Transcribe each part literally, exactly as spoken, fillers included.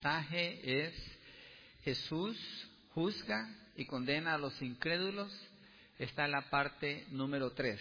mensaje es Jesús juzga y condena a los incrédulos. Está en la parte número tres.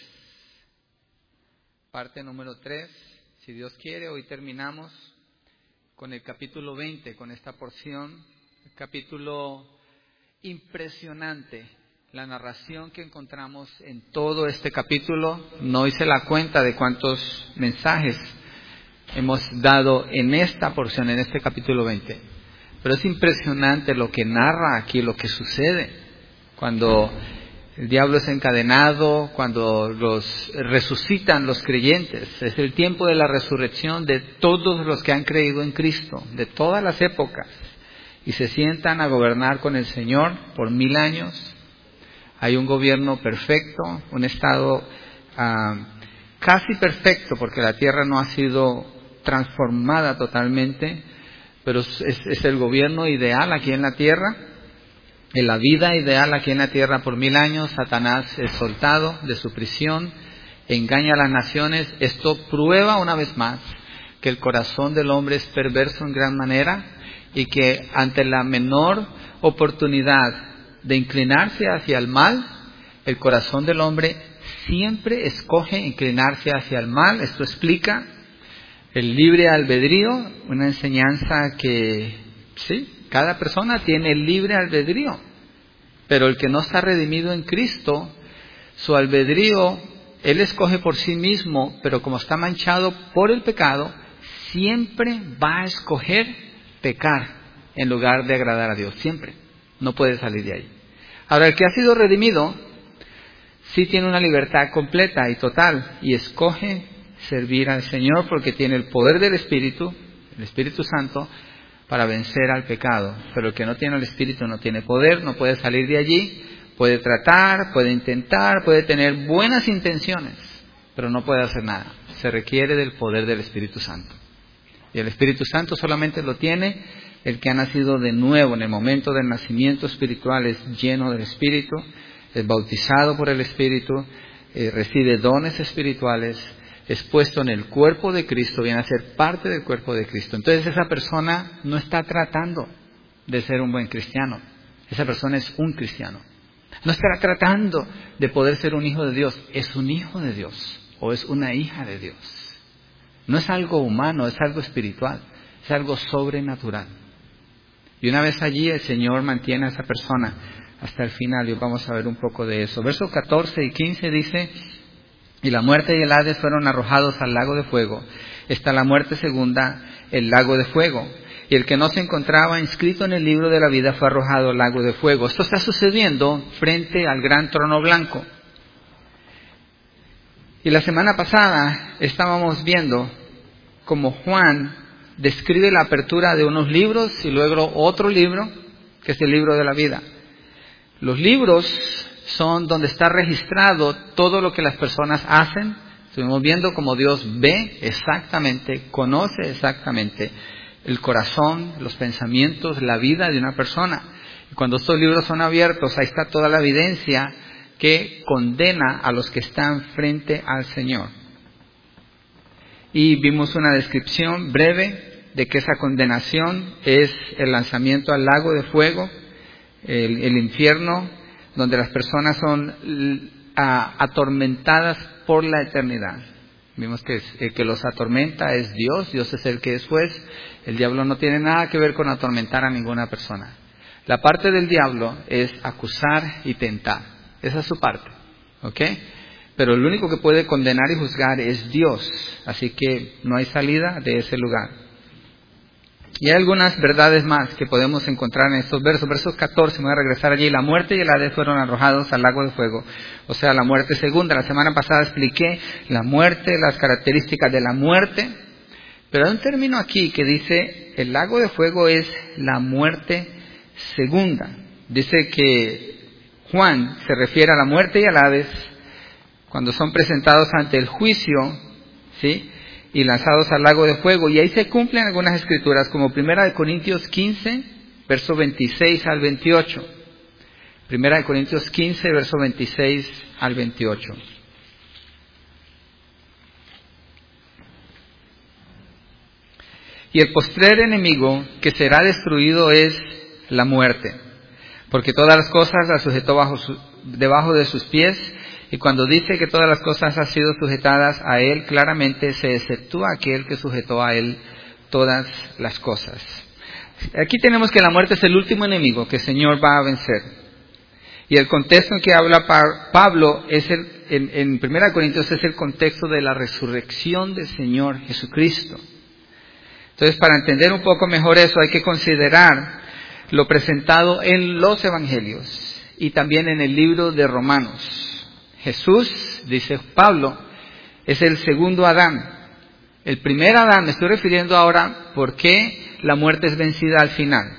Parte número tres. Si Dios quiere, hoy terminamos con el capítulo veinte, con esta porción. El capítulo impresionante. La narración que encontramos en todo este capítulo. No hice la cuenta de cuántos mensajes hemos dado en esta porción, en este capítulo veinte. Pero es impresionante lo que narra aquí, lo que sucede cuando el diablo es encadenado, cuando los resucitan los creyentes. Es el tiempo de la resurrección de todos los que han creído en Cristo, de todas las épocas, y se sientan a gobernar con el Señor por mil años. Hay un gobierno perfecto, un estado uh, casi perfecto, porque la tierra no ha sido transformada totalmente, pero es, es el gobierno ideal aquí en la tierra, en la vida ideal aquí en la tierra por mil años. Satanás es soltado de su prisión, engaña a las naciones. Esto prueba una vez más que el corazón del hombre es perverso en gran manera y que ante la menor oportunidad de inclinarse hacia el mal, el corazón del hombre siempre escoge inclinarse hacia el mal. Esto explica el libre albedrío, una enseñanza que, sí, cada persona tiene el libre albedrío, pero el que no está redimido en Cristo, su albedrío, él escoge por sí mismo, pero como está manchado por el pecado, siempre va a escoger pecar en lugar de agradar a Dios, siempre, no puede salir de ahí. Ahora, el que ha sido redimido, sí tiene una libertad completa y total, y escoge servir al Señor porque tiene el poder del Espíritu, el Espíritu Santo, para vencer al pecado. Pero el que no tiene el Espíritu no tiene poder, no puede salir de allí, puede tratar, puede intentar, puede tener buenas intenciones, pero no puede hacer nada. Se requiere del poder del Espíritu Santo. Y el Espíritu Santo solamente lo tiene el que ha nacido de nuevo. En el momento del nacimiento espiritual es lleno del Espíritu, es bautizado por el Espíritu, eh, recibe dones espirituales, es puesto en el cuerpo de Cristo, viene a ser parte del cuerpo de Cristo. Entonces esa persona no está tratando de ser un buen cristiano. Esa persona es un cristiano. No está tratando de poder ser un hijo de Dios. Es un hijo de Dios o es una hija de Dios. No es algo humano, es algo espiritual, es algo sobrenatural. Y una vez allí el Señor mantiene a esa persona hasta el final, y vamos a ver un poco de eso. Versos catorce y quince dice: y la muerte y el Hades fueron arrojados al lago de fuego. Está la muerte segunda, el lago de fuego. Y el que no se encontraba inscrito en el libro de la vida fue arrojado al lago de fuego. Esto está sucediendo frente al gran trono blanco. Y la semana pasada estábamos viendo cómo Juan describe la apertura de unos libros y luego otro libro, que es el libro de la vida. Los libros son donde está registrado todo lo que las personas hacen. Estuvimos viendo cómo Dios ve exactamente, conoce exactamente el corazón, los pensamientos, la vida de una persona. Y cuando estos libros son abiertos, ahí está toda la evidencia que condena a los que están frente al Señor. Y vimos una descripción breve de que esa condenación es el lanzamiento al lago de fuego, el, el infierno, donde las personas son a, atormentadas por la eternidad. Vimos que es, el que los atormenta es Dios, Dios es el que es juez. El diablo no tiene nada que ver con atormentar a ninguna persona. La parte del diablo es acusar y tentar, esa es su parte, ¿ok? Pero el único que puede condenar y juzgar es Dios, así que no hay salida de ese lugar. Y hay algunas verdades más que podemos encontrar en estos versos. Versos catorce, me voy a regresar allí. La muerte y el Hades fueron arrojados al lago de fuego. O sea, la muerte segunda. La semana pasada expliqué la muerte, las características de la muerte. Pero hay un término aquí que dice, el lago de fuego es la muerte segunda. Dice que Juan se refiere a la muerte y al Hades cuando son presentados ante el juicio, ¿sí?, y lanzados al lago de fuego. Y ahí se cumplen algunas escrituras, como Primera de Corintios quince, verso veintiséis al veintiocho. Primera de Corintios quince, verso veintiséis al veintiocho. Y el postrer enemigo que será destruido es la muerte, porque todas las cosas las sujetó bajo su, debajo de sus pies, y cuando dice que todas las cosas han sido sujetadas a él, claramente se exceptúa aquel que sujetó a él todas las cosas. Aquí tenemos que la muerte es el último enemigo que el Señor va a vencer. Y el contexto en que habla Pablo es el, en, en primera Corintios es el contexto de la resurrección del Señor Jesucristo. Entonces, para entender un poco mejor eso, hay que considerar lo presentado en los Evangelios y también en el libro de Romanos. Jesús, dice Pablo, es el segundo Adán. El primer Adán, me estoy refiriendo ahora por qué la muerte es vencida al final.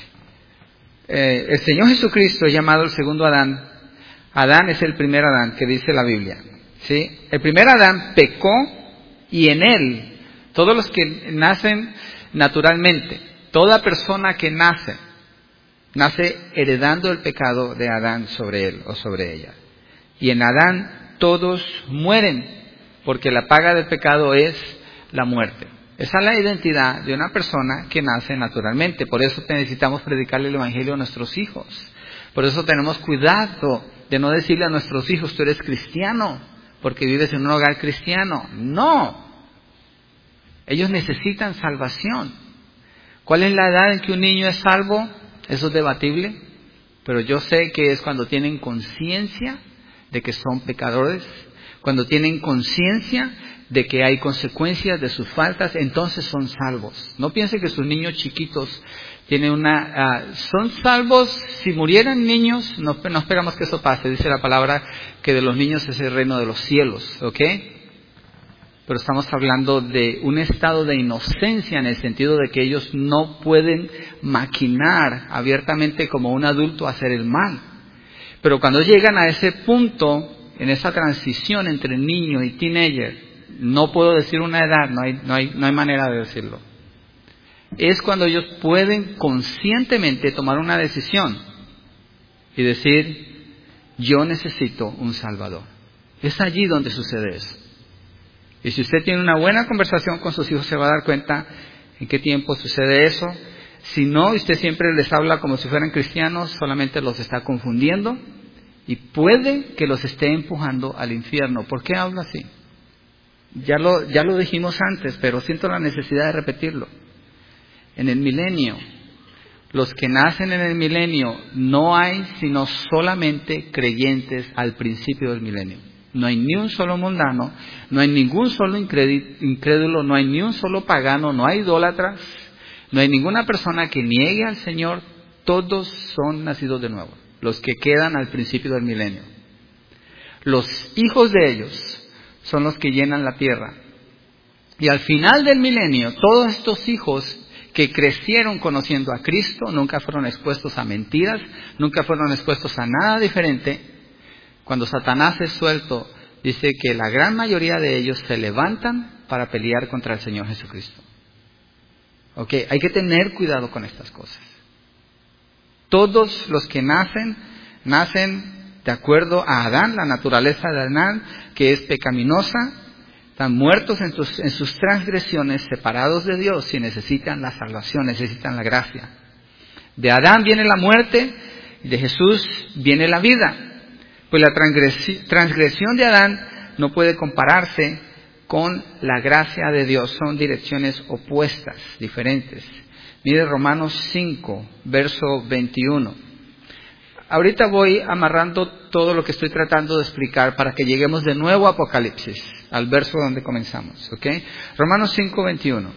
Eh, el Señor Jesucristo es llamado el segundo Adán. Adán es el primer Adán que dice la Biblia, ¿sí? El primer Adán pecó y en él, todos los que nacen naturalmente, toda persona que nace, nace heredando el pecado de Adán sobre él o sobre ella. Y en Adán todos mueren, porque la paga del pecado es la muerte. Esa es la identidad de una persona que nace naturalmente. Por eso necesitamos predicarle el Evangelio a nuestros hijos. Por eso tenemos cuidado de no decirle a nuestros hijos, tú eres cristiano, porque vives en un hogar cristiano. No. Ellos necesitan salvación. ¿Cuál es la edad en que un niño es salvo? Eso es debatible. Pero yo sé que es cuando tienen conciencia de que son pecadores, cuando tienen conciencia de que hay consecuencias de sus faltas, entonces son salvos. No piense que sus niños chiquitos tienen una... Uh, son salvos, si murieran niños, no, no esperamos que eso pase, dice la palabra que de los niños es el reino de los cielos, ¿ok? Pero estamos hablando de un estado de inocencia en el sentido de que ellos no pueden maquinar abiertamente como un adulto hacer el mal. Pero cuando llegan a ese punto, en esa transición entre niño y teenager, no puedo decir una edad, no hay, no hay, no hay manera de decirlo. Es cuando ellos pueden conscientemente tomar una decisión y decir, yo necesito un Salvador. Es allí donde sucede eso. Y si usted tiene una buena conversación con sus hijos, se va a dar cuenta en qué tiempo sucede eso. Si no, usted siempre les habla como si fueran cristianos, solamente los está confundiendo y puede que los esté empujando al infierno. ¿Por qué habla así? Ya lo, ya lo dijimos antes, pero siento la necesidad de repetirlo. En el milenio, los que nacen en el milenio, no hay sino solamente creyentes al principio del milenio. No hay ni un solo mundano, no hay ningún solo incrédulo, no hay ni un solo pagano, no hay idólatras. No hay ninguna persona que niegue al Señor, todos son nacidos de nuevo, los que quedan al principio del milenio. Los hijos de ellos son los que llenan la tierra. Y al final del milenio, todos estos hijos que crecieron conociendo a Cristo, nunca fueron expuestos a mentiras, nunca fueron expuestos a nada diferente. Cuando Satanás es suelto, dice que la gran mayoría de ellos se levantan para pelear contra el Señor Jesucristo. Ok, hay que tener cuidado con estas cosas. Todos los que nacen, nacen de acuerdo a Adán, la naturaleza de Adán, que es pecaminosa, están muertos en sus, en sus transgresiones, separados de Dios y necesitan la salvación, necesitan la gracia. De Adán viene la muerte, de Jesús viene la vida. Pues la transgresión de Adán no puede compararse con la gracia de Dios. Son direcciones opuestas, diferentes. Mire Romanos cinco, verso veintiuno. Ahorita voy amarrando todo lo que estoy tratando de explicar para que lleguemos de nuevo a Apocalipsis, al verso donde comenzamos. ¿Ok? Romanos cinco, veintiuno.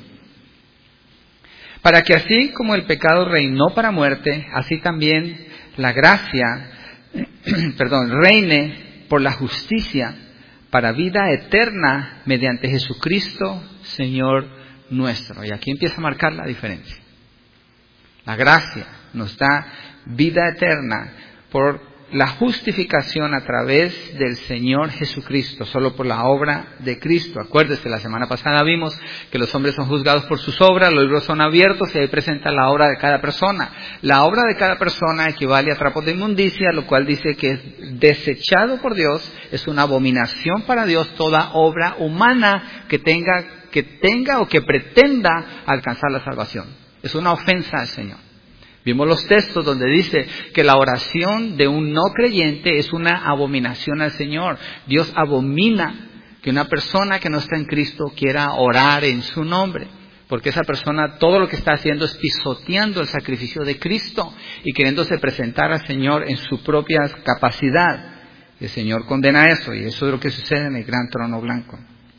Para que así como el pecado reinó para muerte, así también la gracia, perdón, reine por la justicia para vida eterna mediante Jesucristo, Señor nuestro. Y aquí empieza a marcar la diferencia. La gracia nos da vida eterna por la justificación a través del Señor Jesucristo, solo por la obra de Cristo. Acuérdese, la semana pasada vimos que los hombres son juzgados por sus obras, los libros son abiertos y ahí presenta la obra de cada persona. La obra de cada persona equivale a trapos de inmundicia, lo cual dice que es desechado por Dios, es una abominación para Dios toda obra humana que tenga que tenga o que pretenda alcanzar la salvación. Es una ofensa al Señor. Vimos los textos donde dice que la oración de un no creyente es una abominación al Señor. Dios abomina que una persona que no está en Cristo quiera orar en su nombre, porque esa persona todo lo que está haciendo es pisoteando el sacrificio de Cristo y queriéndose presentar al Señor en su propia capacidad. El Señor condena eso, y eso es lo que sucede en el gran trono blanco.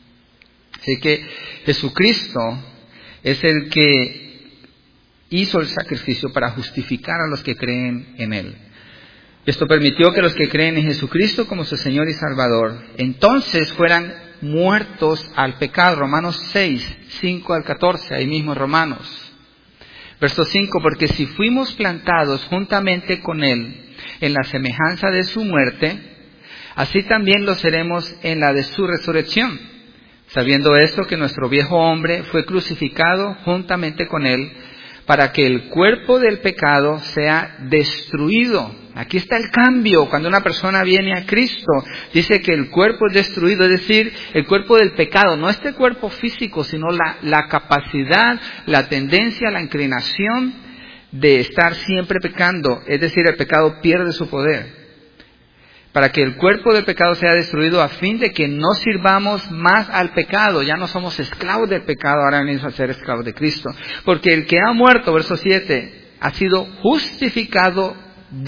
Así que Jesucristo es el que hizo el sacrificio para justificar a los que creen en Él. Esto permitió que los que creen en Jesucristo como su Señor y Salvador, entonces fueran muertos al pecado. Romanos seis, cinco al catorce, ahí mismo Romanos. Verso cinco, porque si fuimos plantados juntamente con Él en la semejanza de su muerte, así también lo seremos en la de su resurrección. Sabiendo esto, que nuestro viejo hombre fue crucificado juntamente con Él, para que el cuerpo del pecado sea destruido. Aquí está el cambio. Cuando una persona viene a Cristo, dice que el cuerpo es destruido, es decir, el cuerpo del pecado, no este cuerpo físico, sino la, la capacidad, la tendencia, la inclinación de estar siempre pecando. Es decir, el pecado pierde su poder. Para que el cuerpo del pecado sea destruido, a fin de que no sirvamos más al pecado. Ya no somos esclavos del pecado, ahora venimos a ser esclavos de Cristo. Porque el que ha muerto, verso siete, ha sido justificado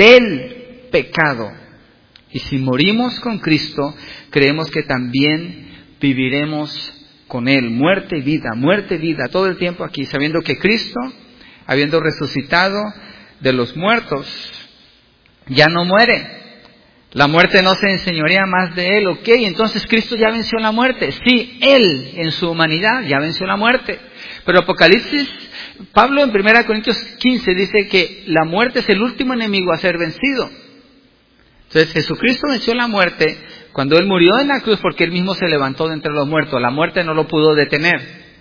del pecado. Y si morimos con Cristo, creemos que también viviremos con Él. Muerte y vida, muerte y vida, todo el tiempo aquí, sabiendo que Cristo, habiendo resucitado de los muertos, ya no muere. La muerte no se enseñorea más de Él, ¿ok? Entonces Cristo ya venció la muerte. Sí, Él en su humanidad ya venció la muerte. Pero Apocalipsis, Pablo en primera Corintios quince dice que la muerte es el último enemigo a ser vencido. Entonces Jesucristo venció la muerte cuando Él murió en la cruz, porque Él mismo se levantó de entre los muertos. La muerte no lo pudo detener.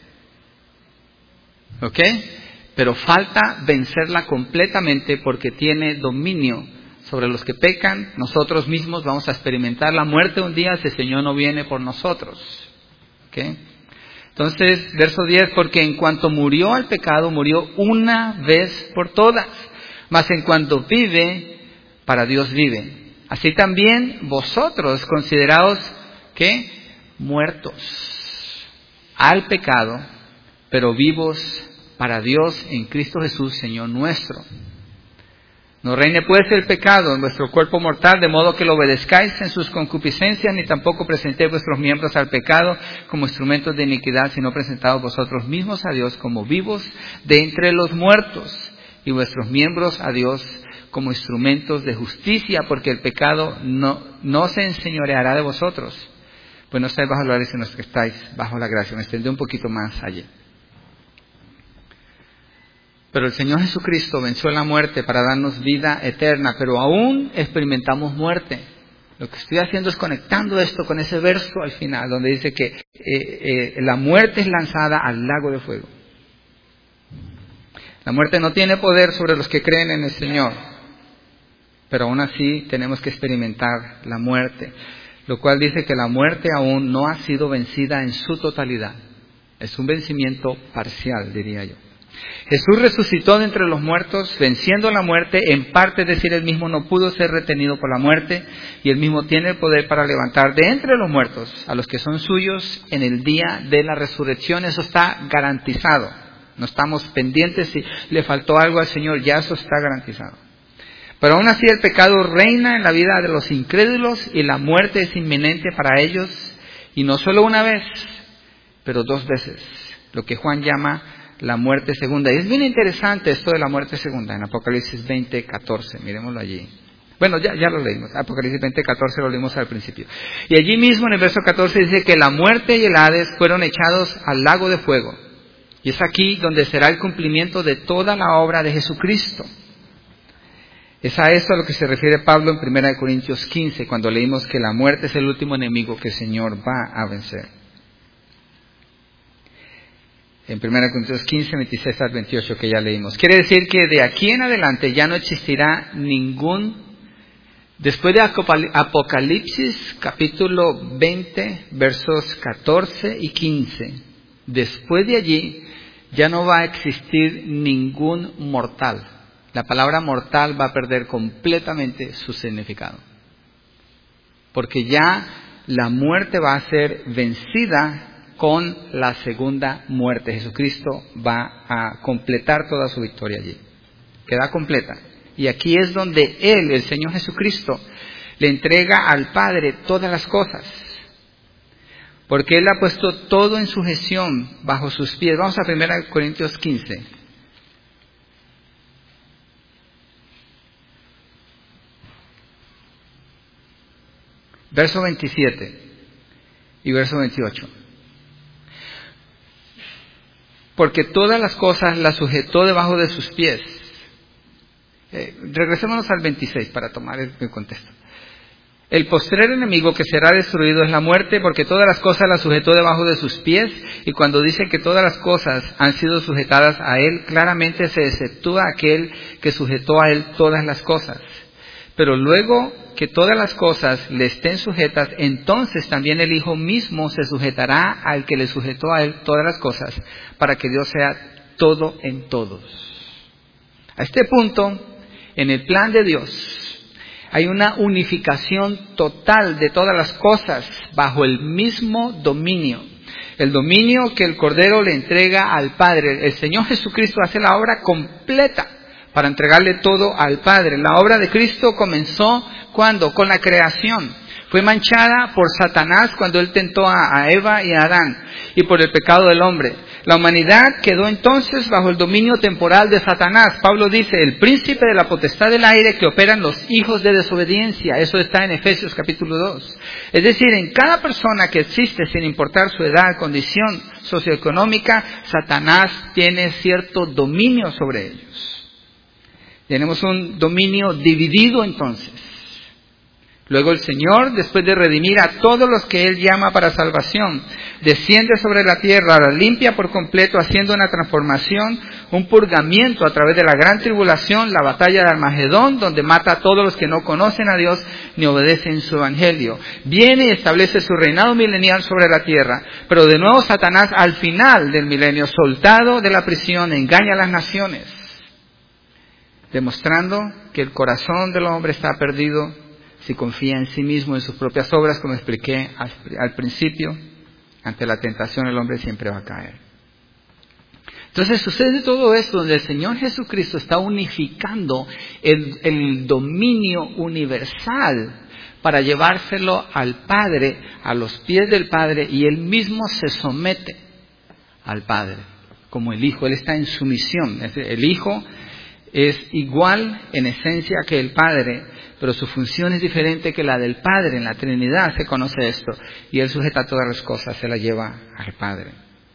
¿Ok? Pero falta vencerla completamente porque tiene dominio sobre los que pecan. Nosotros mismos vamos a experimentar la muerte un día si el Señor no viene por nosotros. ¿Okay? Entonces, verso diez, porque en cuanto murió al pecado, murió una vez por todas. Mas en cuanto vive, para Dios vive. Así también vosotros consideraos que muertos al pecado, pero vivos para Dios en Cristo Jesús, Señor nuestro. No reine pues el pecado en vuestro cuerpo mortal, de modo que lo obedezcáis en sus concupiscencias, ni tampoco presentéis vuestros miembros al pecado como instrumentos de iniquidad, sino presentados vosotros mismos a Dios como vivos de entre los muertos, y vuestros miembros a Dios como instrumentos de justicia, porque el pecado no, no se enseñoreará de vosotros, pues no estáis bajo la gracia, sino que estáis bajo la gracia. Me extendí un poquito más allí. Pero el Señor Jesucristo venció la muerte para darnos vida eterna, pero aún experimentamos muerte. Lo que estoy haciendo es conectando esto con ese verso al final, donde dice que eh, eh, la muerte es lanzada al lago de fuego. La muerte no tiene poder sobre los que creen en el Señor, pero aún así tenemos que experimentar la muerte, lo cual dice que la muerte aún no ha sido vencida en su totalidad. Es un vencimiento parcial, diría yo. Jesús resucitó de entre los muertos, venciendo la muerte, en parte, es decir, Él mismo no pudo ser retenido por la muerte, y Él mismo tiene el poder para levantar de entre los muertos a los que son suyos en el día de la resurrección. Eso está garantizado. No estamos pendientes si le faltó algo al Señor, ya eso está garantizado. Pero aún así el pecado reina en la vida de los incrédulos y la muerte es inminente para ellos, y no solo una vez, pero dos veces, lo que Juan llama la muerte segunda. Y es bien interesante esto de la muerte segunda en Apocalipsis veinte, catorce. Miremoslo allí. Bueno, ya, ya lo leímos. Apocalipsis veinte, catorce lo leímos al principio. Y allí mismo en el verso catorce dice que la muerte y el Hades fueron echados al lago de fuego. Y es aquí donde será el cumplimiento de toda la obra de Jesucristo. Es a esto a lo que se refiere Pablo en primera Corintios quince, cuando leímos que la muerte es el último enemigo que el Señor va a vencer. En primera Corintios quince, veintiséis al veintiocho, que ya leímos. Quiere decir que de aquí en adelante ya no existirá ningún... Después de Apocalipsis, capítulo veinte, versos catorce y quince, Después de allí ya no va a existir ningún mortal. La palabra mortal va a perder completamente su significado. Porque ya la muerte va a ser vencida con la segunda muerte. Jesucristo va a completar toda su victoria allí. Queda completa. Y aquí es donde Él, el Señor Jesucristo, le entrega al Padre todas las cosas. Porque Él ha puesto todo en sujeción bajo sus pies. Vamos a primera Corintios quince. Verso veintisiete y verso veintiocho. Porque todas las cosas las sujetó debajo de sus pies. Eh, regresémonos al veintiséis para tomar el, el contexto. El postrer enemigo que será destruido es la muerte, porque todas las cosas las sujetó debajo de sus pies, y cuando dice que todas las cosas han sido sujetadas a Él, claramente se exceptúa aquel que sujetó a Él todas las cosas. Pero luego que todas las cosas le estén sujetas, entonces también el Hijo mismo se sujetará al que le sujetó a Él todas las cosas, para que Dios sea todo en todos. A este punto, en el plan de Dios, hay una unificación total de todas las cosas bajo el mismo dominio. El dominio que el Cordero le entrega al Padre. El Señor Jesucristo hace la obra completa para entregarle todo al Padre. La obra de Cristo comenzó ¿cuándo? Con la creación. Fue manchada por Satanás cuando él tentó a, a Eva y a Adán, y por el pecado del hombre. La humanidad quedó entonces bajo el dominio temporal de Satanás. Pablo dice, el príncipe de la potestad del aire que operan los hijos de desobediencia. Eso está en Efesios capítulo dos. Es decir, en cada persona que existe, sin importar su edad, condición socioeconómica, Satanás tiene cierto dominio sobre ellos. Tenemos un dominio dividido entonces. Luego el Señor, después de redimir a todos los que Él llama para salvación, desciende sobre la tierra, la limpia por completo, haciendo una transformación, un purgamiento a través de la gran tribulación, la batalla de Armagedón, donde mata a todos los que no conocen a Dios ni obedecen su evangelio. Viene y establece su reinado milenial sobre la tierra, pero de nuevo Satanás al final del milenio, soltado de la prisión, engaña a las naciones, demostrando que el corazón del hombre está perdido si confía en sí mismo, en sus propias obras, como expliqué al, al principio. Ante la tentación el hombre siempre va a caer. Entonces sucede todo esto donde el Señor Jesucristo está unificando el, el dominio universal para llevárselo al Padre, a los pies del Padre, y Él mismo se somete al Padre, como el Hijo. Él está en sumisión. El Hijo es igual en esencia que el Padre, pero su función es diferente que la del Padre. En la Trinidad se conoce esto, y Él sujeta todas las cosas, se las lleva al Padre.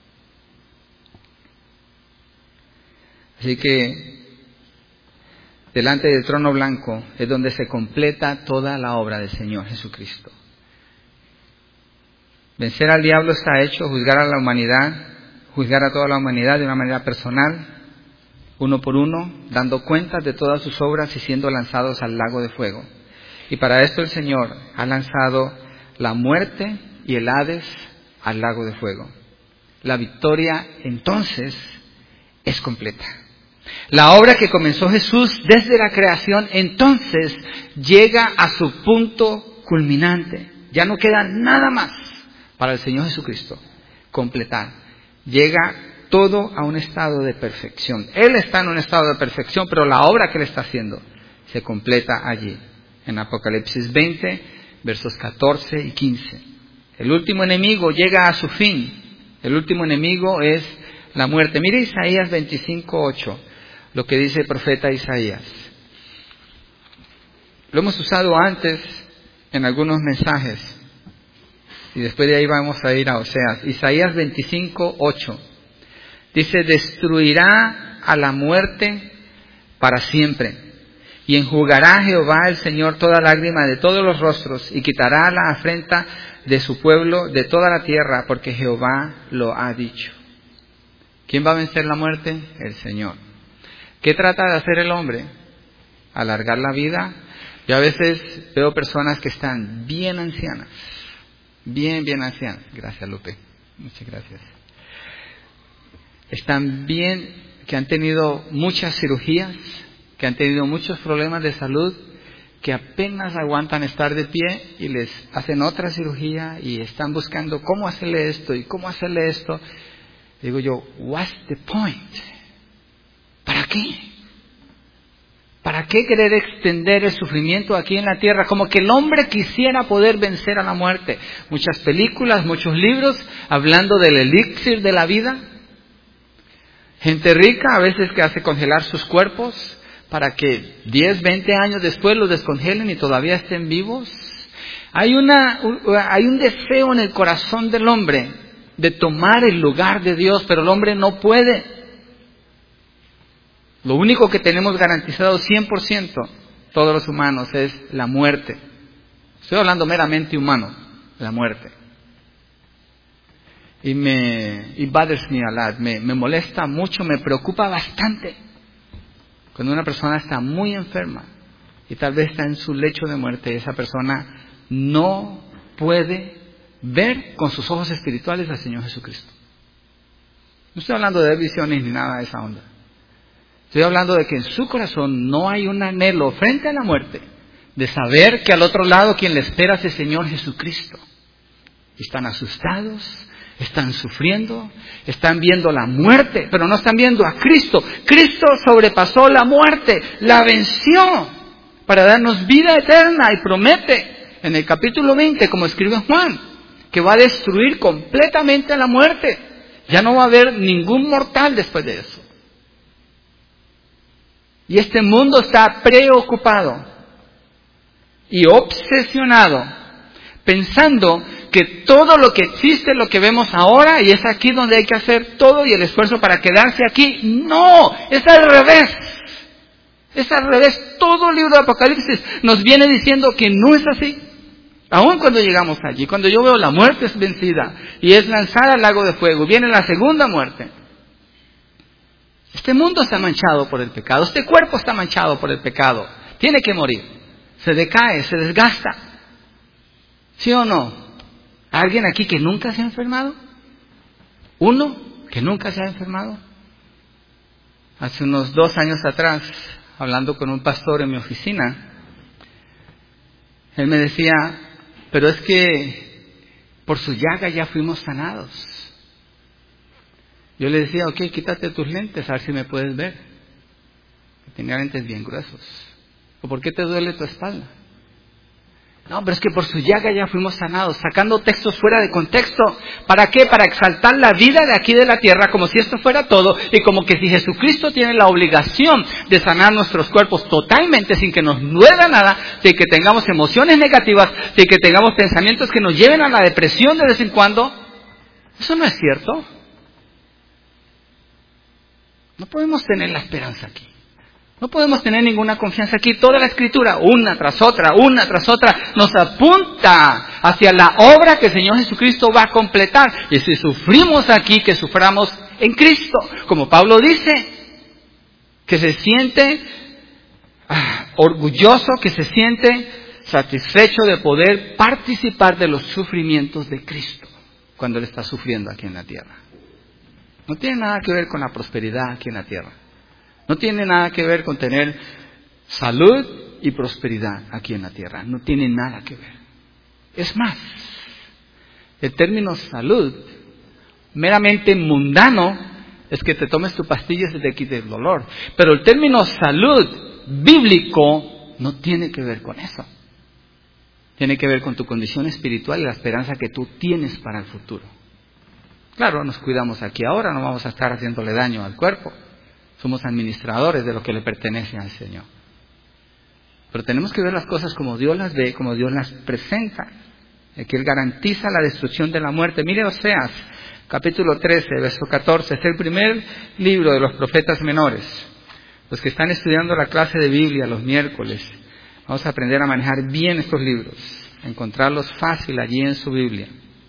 Así que delante del trono blanco es donde se completa toda la obra del Señor Jesucristo. Vencer al diablo está hecho, juzgar a la humanidad, juzgar a toda la humanidad de una manera personal, uno por uno, dando cuentas de todas sus obras y siendo lanzados al lago de fuego. Y para esto el Señor ha lanzado la muerte y el Hades al lago de fuego. La victoria entonces es completa. La obra que comenzó Jesús desde la creación entonces llega a su punto culminante. Ya no queda nada más para el Señor Jesucristo completar. Llega todo a un estado de perfección. Él está en un estado de perfección, pero la obra que Él está haciendo se completa allí. En Apocalipsis veinte, versos catorce y quince. El último enemigo llega a su fin. El último enemigo es la muerte. Mire Isaías veinticinco, ocho, lo que dice el profeta Isaías. Lo hemos usado antes en algunos mensajes, y después de ahí vamos a ir a Oseas. Isaías veinticinco, ocho. Dice, destruirá a la muerte para siempre, y enjugará Jehová el Señor toda lágrima de todos los rostros, y quitará la afrenta de su pueblo de toda la tierra, porque Jehová lo ha dicho. ¿Quién va a vencer la muerte? El Señor. ¿Qué trata de hacer el hombre? Alargar la vida. Yo a veces veo personas que están bien ancianas, bien, bien ancianas. Gracias, Lupe. Muchas gracias. están bien, que han tenido muchas cirugías, que han tenido muchos problemas de salud, que apenas aguantan estar de pie y les hacen otra cirugía y están buscando cómo hacerle esto y cómo hacerle esto. Digo yo, what's the point? ¿Para qué? ¿Para qué querer extender el sufrimiento aquí en la tierra? Como que el hombre quisiera poder vencer a la muerte. Muchas películas, muchos libros hablando del elixir de la vida. Gente rica a veces que hace congelar sus cuerpos para que diez, veinte años después los descongelen y todavía estén vivos. Hay una, hay un deseo en el corazón del hombre de tomar el lugar de Dios, pero el hombre no puede. Lo único que tenemos garantizado cien por ciento todos los humanos es la muerte. Estoy hablando meramente humano, la muerte. Y me, y bothers me a lot, me, me molesta mucho, me preocupa bastante cuando una persona está muy enferma y tal vez está en su lecho de muerte, esa persona no puede ver con sus ojos espirituales al Señor Jesucristo. No estoy hablando de ver visiones ni nada de esa onda. Estoy hablando de que en su corazón no hay un anhelo frente a la muerte de saber que al otro lado quien le espera es el Señor Jesucristo. Están asustados, están sufriendo, están viendo la muerte, pero no están viendo a Cristo. Cristo sobrepasó la muerte, la venció para darnos vida eterna y promete en el capítulo veinte, como escribe Juan, que va a destruir completamente a la muerte. Ya no va a haber ningún mortal después de eso. Y este mundo está preocupado y obsesionado, pensando que todo lo que existe es lo que vemos ahora y es aquí donde hay que hacer todo y el esfuerzo para quedarse aquí. No, es al revés. Es al revés. Todo el libro de Apocalipsis nos viene diciendo que no es así. Aún cuando llegamos allí, cuando yo veo la muerte es vencida y es lanzada al lago de fuego, viene la segunda muerte. Este mundo está manchado por el pecado, este cuerpo está manchado por el pecado, tiene que morir, se decae, se desgasta. ¿Sí o no? ¿Alguien aquí que nunca se ha enfermado? ¿Uno que nunca se ha enfermado? Hace unos dos años atrás, hablando con un pastor en mi oficina, él me decía, pero es que por su llaga ya fuimos sanados. Yo le decía, ok, quítate tus lentes, a ver si me puedes ver. Tenía lentes bien gruesos. ¿O por qué te duele tu espalda? No, pero es que por su llaga ya fuimos sanados, sacando textos fuera de contexto. ¿Para qué? Para exaltar la vida de aquí de la tierra como si esto fuera todo y como que si Jesucristo tiene la obligación de sanar nuestros cuerpos totalmente sin que nos duela nada, sin que tengamos emociones negativas, sin que tengamos pensamientos que nos lleven a la depresión de vez en cuando. Eso no es cierto. No podemos tener la esperanza aquí. No podemos tener ninguna confianza aquí. Toda la Escritura, una tras otra, una tras otra, nos apunta hacia la obra que el Señor Jesucristo va a completar. Y si sufrimos aquí, que suframos en Cristo. Como Pablo dice, que se siente ah, orgulloso, que se siente satisfecho de poder participar de los sufrimientos de Cristo cuando Él está sufriendo aquí en la tierra. No tiene nada que ver con la prosperidad aquí en la tierra. No tiene nada que ver con tener salud y prosperidad aquí en la tierra. No tiene nada que ver. Es más, el término salud, meramente mundano, es que te tomes tu pastilla y se te quite el dolor. Pero el término salud bíblico no tiene que ver con eso. Tiene que ver con tu condición espiritual y la esperanza que tú tienes para el futuro. Claro, nos cuidamos aquí ahora, no vamos a estar haciéndole daño al cuerpo. Somos administradores de lo que le pertenece al Señor. Pero tenemos que ver las cosas como Dios las ve, como Dios las presenta. Que Él garantiza la destrucción de la muerte. Mire Oseas, capítulo trece, verso catorce. Es el primer libro de los profetas menores. Los que están estudiando la clase de Biblia los miércoles, vamos a aprender a manejar bien estos libros. A encontrarlos fácil allí en su Biblia.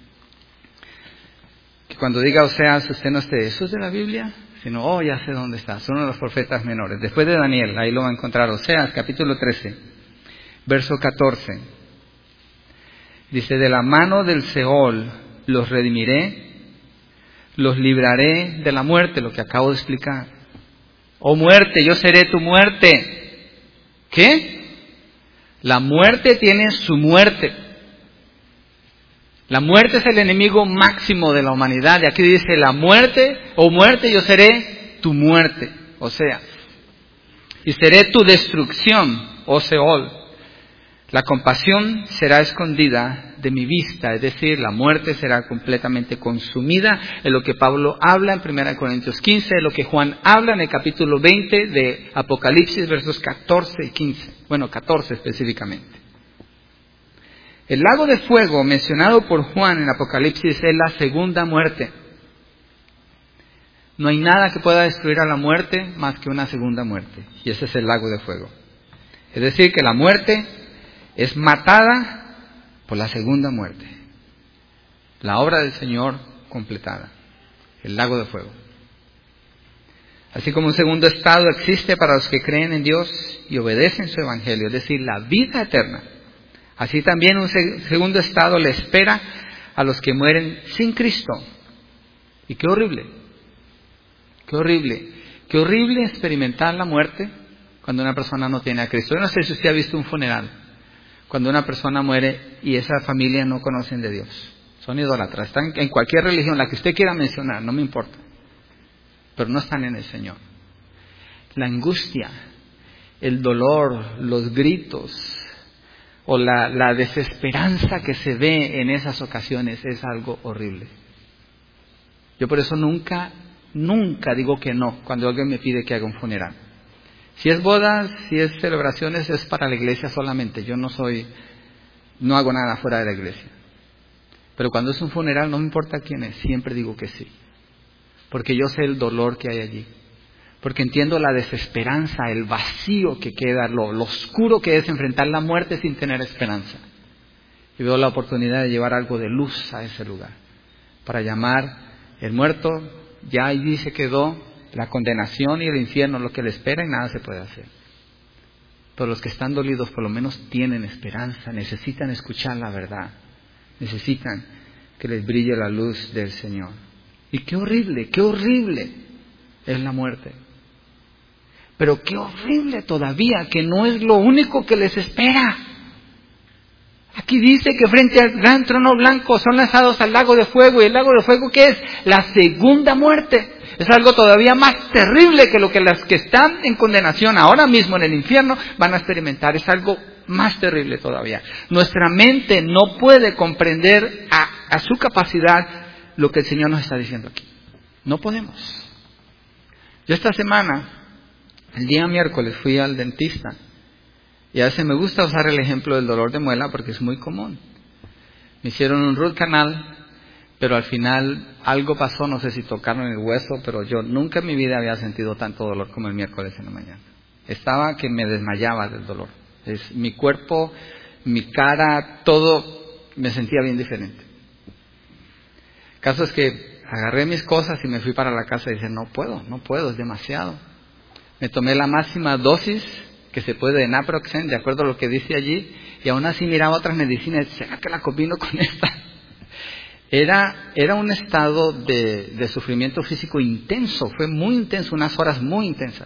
Que cuando diga Oseas, usted no esté, ¿eso es de la Biblia? Sino, oh, ya sé dónde está, son uno de los profetas menores. Después de Daniel, ahí lo va a encontrar, Oseas, capítulo trece, verso catorce. Dice, de la mano del Seol los redimiré, los libraré de la muerte, lo que acabo de explicar. Oh muerte, yo seré tu muerte. ¿Qué? La muerte tiene su muerte. La muerte es el enemigo máximo de la humanidad. Y aquí dice, la muerte, oh muerte, yo seré tu muerte. O sea, y seré tu destrucción, oh Seol. La compasión será escondida de mi vista, es decir, la muerte será completamente consumida. Es lo que Pablo habla en primera Corintios quince, es lo que Juan habla en el capítulo veinte de Apocalipsis, versos catorce y quince. Bueno, catorce específicamente. El lago de fuego mencionado por Juan en Apocalipsis es la segunda muerte. No hay nada que pueda destruir a la muerte más que una segunda muerte. Y ese es el lago de fuego. Es decir, que la muerte es matada por la segunda muerte. La obra del Señor completada. El lago de fuego. Así como un segundo estado existe para los que creen en Dios y obedecen su evangelio, es decir, la vida eterna. Así también un segundo estado le espera a los que mueren sin Cristo. Y qué horrible. Qué horrible. Qué horrible experimentar la muerte cuando una persona no tiene a Cristo. Yo no sé si usted ha visto un funeral. Cuando una persona muere y esa familia no conocen de Dios. Son idólatras. Están en cualquier religión, la que usted quiera mencionar, no me importa. Pero no están en el Señor. La angustia, el dolor, los gritos o la, la desesperanza que se ve en esas ocasiones es algo horrible. Yo por eso nunca, nunca digo que no cuando alguien me pide que haga un funeral. Si es bodas, si es celebraciones, es para la iglesia solamente. Yo no soy, no hago nada fuera de la iglesia. Pero cuando es un funeral, no me importa quién es, siempre digo que sí. Porque yo sé el dolor que hay allí. Porque entiendo la desesperanza, el vacío que queda, lo, lo oscuro que es enfrentar la muerte sin tener esperanza. Y veo la oportunidad de llevar algo de luz a ese lugar. Para llamar el muerto, ya allí se quedó. La condenación y el infierno, lo que le espera y nada se puede hacer. Pero los que están dolidos por lo menos tienen esperanza, necesitan escuchar la verdad, necesitan que les brille la luz del Señor. Y qué horrible, qué horrible es la muerte. Pero qué horrible todavía que no es lo único que les espera. Aquí dice que frente al gran trono blanco son lanzados al lago de fuego. ¿Y el lago de fuego qué es? La segunda muerte. Es algo todavía más terrible que lo que las que están en condenación ahora mismo en el infierno van a experimentar. Es algo más terrible todavía. Nuestra mente no puede comprender a, a su capacidad lo que el Señor nos está diciendo aquí. No podemos. Yo esta semana, el día miércoles, fui al dentista. Y a veces me gusta usar el ejemplo del dolor de muela porque es muy común. Me hicieron un root canal. Pero al final algo pasó, no sé si tocaron el hueso, pero yo nunca en mi vida había sentido tanto dolor como el miércoles en la mañana. Estaba que me desmayaba del dolor. Es, mi cuerpo, mi cara, todo me sentía bien diferente. El caso es que agarré mis cosas y me fui para la casa y dije, no puedo, no puedo, es demasiado. Me tomé la máxima dosis que se puede de naproxen, de acuerdo a lo que dice allí, y aún así miraba otras medicinas, ¿será que la combino con esta? Era, era un estado de, de sufrimiento físico intenso, fue muy intenso, unas horas muy intensas.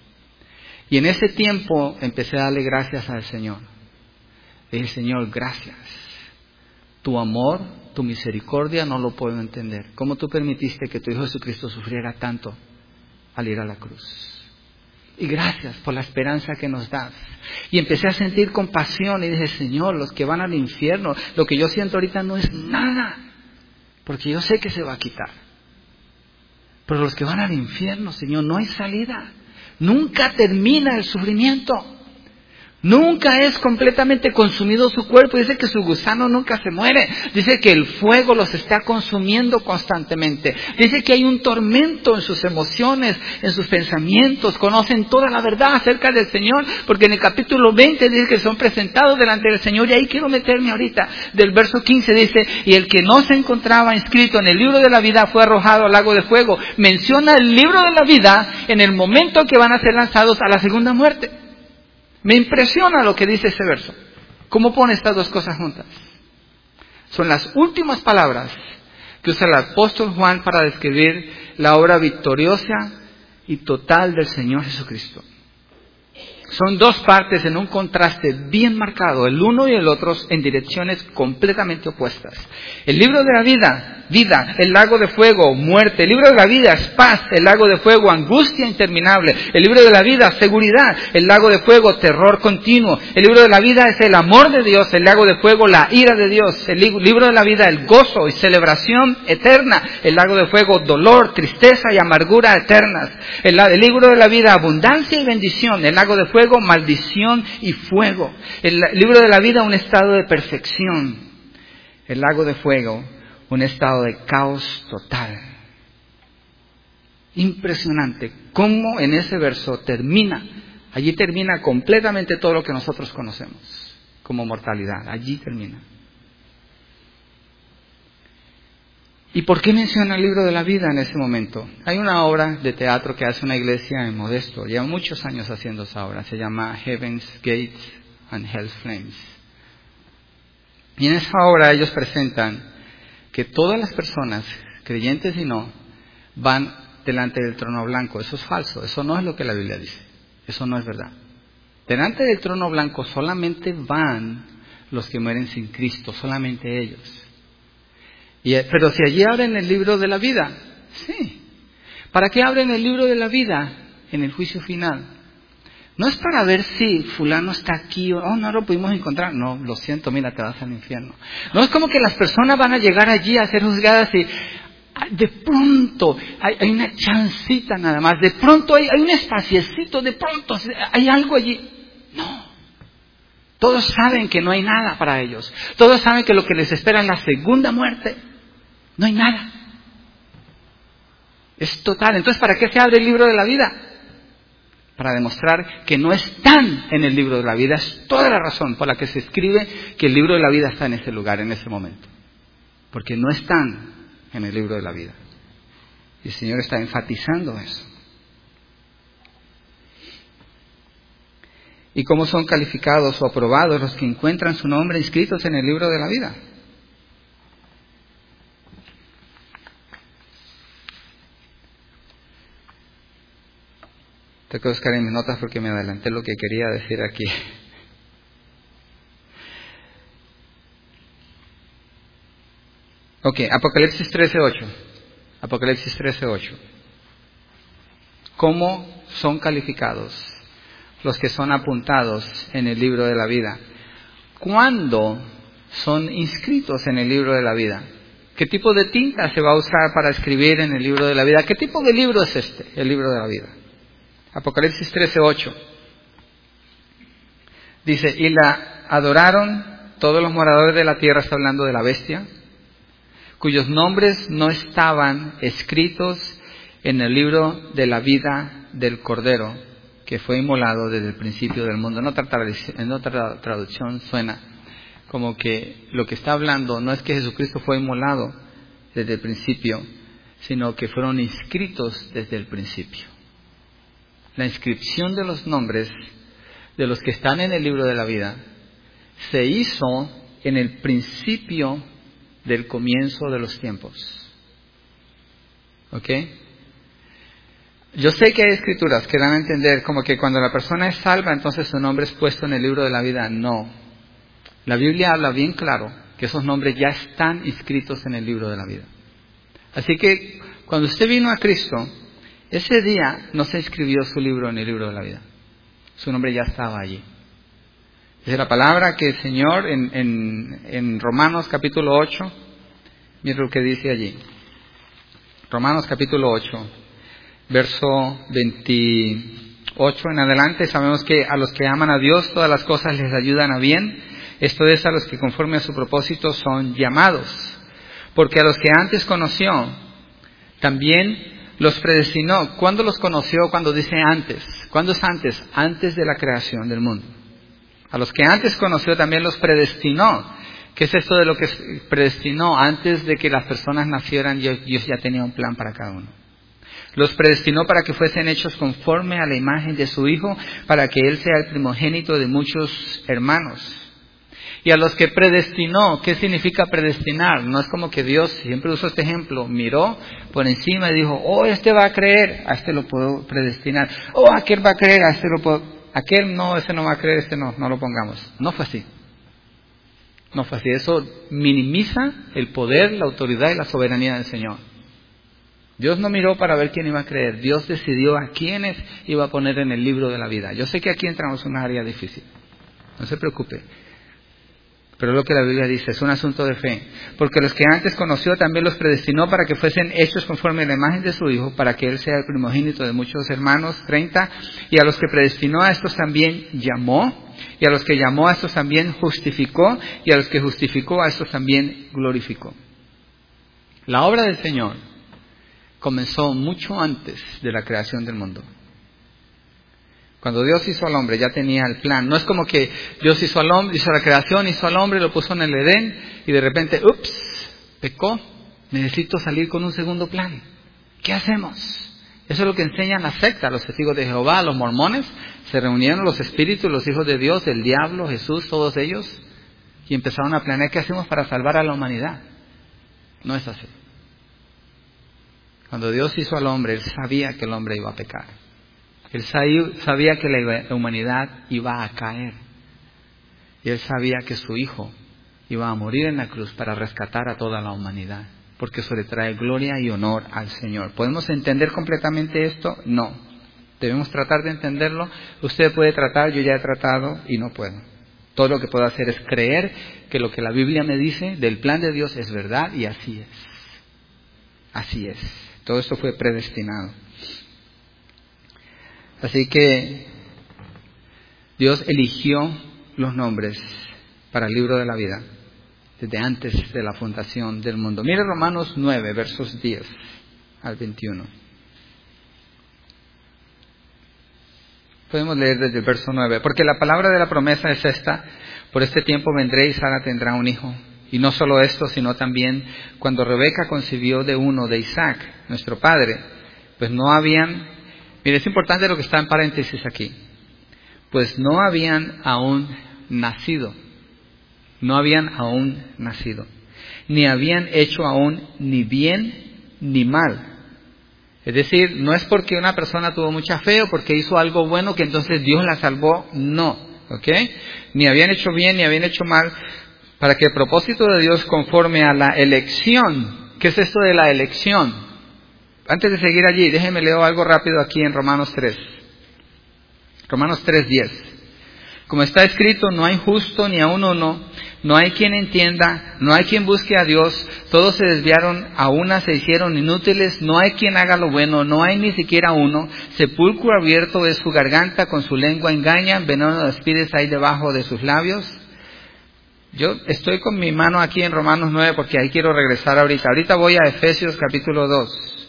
Y en ese tiempo empecé a darle gracias al Señor. Le dije, Señor, gracias. Tu amor, tu misericordia no lo puedo entender. ¿Cómo tú permitiste que tu Hijo Jesucristo sufriera tanto al ir a la cruz? Y gracias por la esperanza que nos das. Y empecé a sentir compasión y dije, Señor, los que van al infierno, lo que yo siento ahorita no es nada. Porque yo sé que se va a quitar. Pero los que van al infierno, Señor, no hay salida. Nunca termina el sufrimiento. Nunca es completamente consumido su cuerpo. Dice que su gusano nunca se muere. Dice que el fuego los está consumiendo constantemente. Dice que hay un tormento en sus emociones, en sus pensamientos. Conocen toda la verdad acerca del Señor. Porque en el capítulo veinte dice que son presentados delante del Señor. Y ahí quiero meterme ahorita. Del verso quince dice, y el que no se encontraba inscrito en el libro de la vida fue arrojado al lago de fuego. Menciona el libro de la vida en el momento que van a ser lanzados a la segunda muerte. Me impresiona lo que dice ese verso. ¿Cómo pone estas dos cosas juntas? Son las últimas palabras que usa el apóstol Juan para describir la obra victoriosa y total del Señor Jesucristo. Son dos partes en un contraste bien marcado, el uno y el otro en direcciones completamente opuestas. El libro de la vida, vida, el lago de fuego, muerte. El libro de la vida es paz, el lago de fuego, angustia interminable. El libro de la vida, seguridad, el lago de fuego, terror continuo. El libro de la vida es el amor de Dios, el lago de fuego, la ira de Dios. El libro de la vida, el gozo y celebración eterna. El lago de fuego, dolor, tristeza y amargura eternas. El, el libro de la vida, abundancia y bendición. El lago de fuego, maldición y fuego. El libro de la vida, un estado de perfección. El lago de fuego, un estado de caos total. Impresionante cómo en ese verso termina, allí termina completamente todo lo que nosotros conocemos como mortalidad, allí termina. ¿Y por qué menciona el libro de la vida en ese momento? Hay una obra de teatro que hace una iglesia en Modesto, lleva muchos años haciendo esa obra, se llama Heaven's Gates and Hell's Flames. Y en esa obra ellos presentan que todas las personas, creyentes y no, van delante del trono blanco. Eso es falso, eso no es lo que la Biblia dice, eso no es verdad. Delante del trono blanco solamente van los que mueren sin Cristo, solamente ellos. Y, pero si allí abren el libro de la vida, sí. ¿Para qué abren el libro de la vida en el juicio final? No es para ver si fulano está aquí o oh, no lo pudimos encontrar. No, lo siento, mira, te vas al infierno. No es como que las personas van a llegar allí a ser juzgadas y de pronto hay, hay una chancita nada más, de pronto hay, hay un espaciecito, de pronto hay algo allí. No. Todos saben que no hay nada para ellos. Todos saben que lo que les espera es la segunda muerte. No hay nada. Es total. Entonces, ¿para qué se abre el libro de la vida? Para demostrar que no están en el libro de la vida. Es toda la razón por la que se escribe que el libro de la vida está en ese lugar, en ese momento. Porque no están en el libro de la vida. Y el Señor está enfatizando eso. ¿Y cómo son calificados o aprobados los que encuentran su nombre inscritos en el libro de la vida? Tengo que buscar en mis notas porque me adelanté lo que quería decir aquí. Ok, Apocalipsis trece ocho. Apocalipsis trece ocho. ¿Cómo son calificados los que son apuntados en el libro de la vida? ¿Cuándo son inscritos en el libro de la vida? ¿Qué tipo de tinta se va a usar para escribir en el libro de la vida? ¿Qué tipo de libro es este, el libro de la vida? Apocalipsis trece ocho. Dice, y la adoraron todos los moradores de la tierra, está hablando de la bestia, cuyos nombres no estaban escritos en el libro de la vida del Cordero, que fue inmolado desde el principio del mundo. En otra traducción, en otra traducción suena como que lo que está hablando no es que Jesucristo fue inmolado desde el principio, sino que fueron inscritos desde el principio. La inscripción de los nombres de los que están en el libro de la vida se hizo en el principio del comienzo de los tiempos. ¿Ok? Yo sé que hay escrituras que dan a entender como que cuando la persona es salva, entonces su nombre es puesto en el libro de la vida. No. La Biblia habla bien claro que esos nombres ya están inscritos en el libro de la vida. Así que cuando usted vino a Cristo, ese día no se inscribió su libro en el libro de la vida. Su nombre ya estaba allí. Es la palabra que el Señor en, en, en Romanos capítulo ocho, mira lo que dice allí. Romanos capítulo ocho. Verso veintiocho en adelante, sabemos que a los que aman a Dios todas las cosas les ayudan a bien, esto es a los que conforme a su propósito son llamados, porque a los que antes conoció también los predestinó. ¿Cuándo los conoció? Cuando dice antes. ¿Cuándo es antes? Antes de la creación del mundo. A los que antes conoció también los predestinó. ¿Qué es esto de lo que predestinó? Antes de que las personas nacieran, Dios ya tenía un plan para cada uno. Los predestinó para que fuesen hechos conforme a la imagen de su Hijo, para que Él sea el primogénito de muchos hermanos. Y a los que predestinó, ¿qué significa predestinar? No es como que Dios, siempre uso este ejemplo, miró por encima y dijo, oh, este va a creer, a este lo puedo predestinar. Oh, aquel va a creer, a este lo puedo... Aquel no, ese no va a creer, este no, no lo pongamos. No fue así. No fue así. Eso minimiza el poder, la autoridad y la soberanía del Señor. Dios no miró para ver quién iba a creer. Dios decidió a quiénes iba a poner en el libro de la vida. Yo sé que aquí entramos en una área difícil. No se preocupe. Pero es lo que la Biblia dice, es un asunto de fe. Porque los que antes conoció también los predestinó para que fuesen hechos conforme a la imagen de su Hijo, para que Él sea el primogénito de muchos hermanos, treinta. Y a los que predestinó a estos también llamó, y a los que llamó a estos también justificó, y a los que justificó a estos también glorificó. La obra del Señor comenzó mucho antes de la creación del mundo. Cuando Dios hizo al hombre ya tenía el plan. No es como que Dios hizo al hombre, hizo la creación, hizo al hombre, lo puso en el Edén y de repente, ups, pecó. Necesito salir con un segundo plan. ¿Qué hacemos? Eso es lo que enseñan las sectas, los testigos de Jehová, los mormones. Se reunieron los espíritus, los hijos de Dios, el diablo, Jesús, todos ellos, y empezaron a planear qué hacemos para salvar a la humanidad. No es así. Cuando Dios hizo al hombre, Él sabía que el hombre iba a pecar. Él sabía que la humanidad iba a caer. Y Él sabía que su Hijo iba a morir en la cruz para rescatar a toda la humanidad. Porque eso le trae gloria y honor al Señor. ¿Podemos entender completamente esto? No. Debemos tratar de entenderlo. Usted puede tratar, yo ya he tratado y no puedo. Todo lo que puedo hacer es creer que lo que la Biblia me dice del plan de Dios es verdad y así es. Así es. Todo esto fue predestinado. Así que Dios eligió los nombres para el libro de la vida desde antes de la fundación del mundo. Mire Romanos nueve, versos diez al veintiuno. Podemos leer desde el verso nueve. Porque la palabra de la promesa es esta: por este tiempo vendré y Sara tendrá un hijo. Y no solo esto, sino también cuando Rebeca concibió de uno, de Isaac, nuestro padre, pues no habían... Mire, es importante lo que está en paréntesis aquí. Pues no habían aún nacido. No habían aún nacido. Ni habían hecho aún ni bien ni mal. Es decir, no es porque una persona tuvo mucha fe o porque hizo algo bueno que entonces Dios la salvó. No. ¿Ok? Ni habían hecho bien ni habían hecho mal, para que el propósito de Dios conforme a la elección. ¿Qué es esto de la elección? Antes de seguir allí, déjenme leer algo rápido aquí en Romanos tres. Romanos tres, diez. Como está escrito, no hay justo ni aun uno, no hay quien entienda, no hay quien busque a Dios, todos se desviaron, a una se hicieron inútiles, no hay quien haga lo bueno, no hay ni siquiera uno, sepulcro abierto es su garganta, con su lengua engañan, veneno de espides hay debajo de sus labios. Yo estoy con mi mano aquí en Romanos nueve porque ahí quiero regresar ahorita. Ahorita voy a Efesios capítulo dos.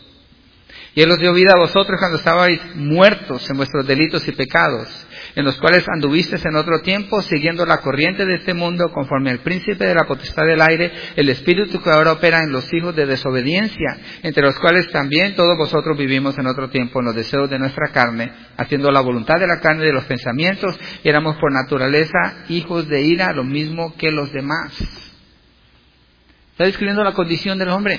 Y Él os dio vida a vosotros cuando estabais muertos en vuestros delitos y pecados, en los cuales anduvisteis en otro tiempo, siguiendo la corriente de este mundo, conforme al príncipe de la potestad del aire, el espíritu que ahora opera en los hijos de desobediencia, entre los cuales también todos vosotros vivimos en otro tiempo, en los deseos de nuestra carne, haciendo la voluntad de la carne y de los pensamientos, y éramos por naturaleza hijos de ira, lo mismo que los demás. Está describiendo la condición del hombre.